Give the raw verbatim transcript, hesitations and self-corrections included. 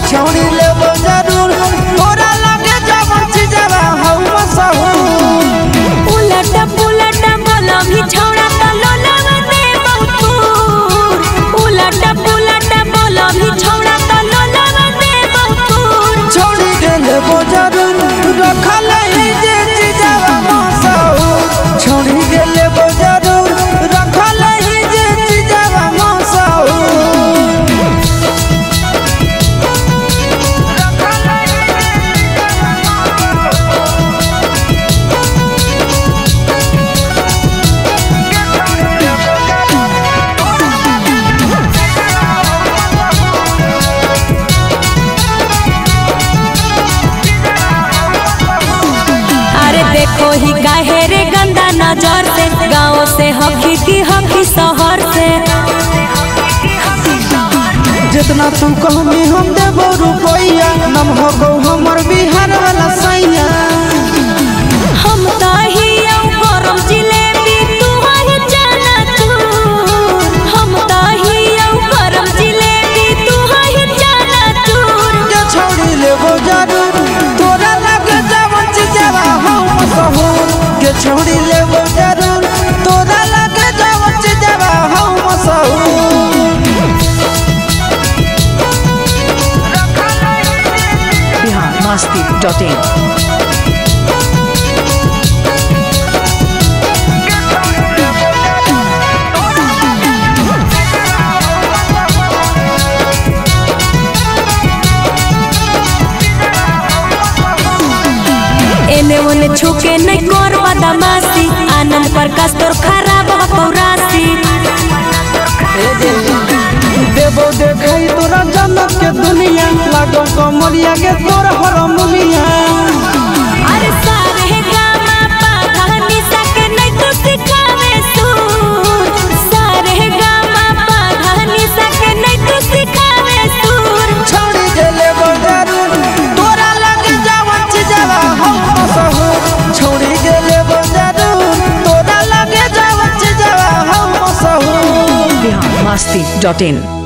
छौड़ी लेबो जरूर तोरा लगे जवन चीजवा हौ मसहूर उलट पुलट बोलो भी छौड़ा तो लोलवा दे बहुतूर उलट पुलट बोलो भी छौड़ा तो लोलवा दे बहुतूर छौड़ी के लेबो जरूर रखल ही जे चीजवा मसहूर छौड़ी के लेबो जरूर रखल ही जे चीजवा मसहूर देखो ही काहे रे गंदा नजर से गाँव से हकी की हकी शहर से जितना तू कहमी हम देबो रुपैया नम हो गो हमर बिहार वाला सैया हम तो ही गरम जिलेबी तू ही जाना तू हम तो ही गरम जिलेबी तू ही जाना तू जे छौड़ी लेबो जरूर तोरा लगे जवन चीजवा हौ मसहूर के छौड़ी लेबो जरूर तोरा लगे जवन चीजवा हौ मसहूर बिहार मस्ती डॉट इन एने ओने छुके नहीं कर बदमाशी आनंद प्रकाश तोर खराब हो राशि देबो देखई तोरा जन्नत के दुनिया लागो कमरिया के तोर हरमुनिया अरे सारे गामा पाधानी सके नहीं तो सिखावे सूर सारे गामा पाधानी सके नहीं तो सिखावे सूर छौड़ी के लेबो जरूर तोरा लगे जवन चीजवा हौ मसहूर छौड़ी के लेबो जरूर तोरा लगे जवन चीजवा हौ मसहूर बिहार मस्ती डॉट इन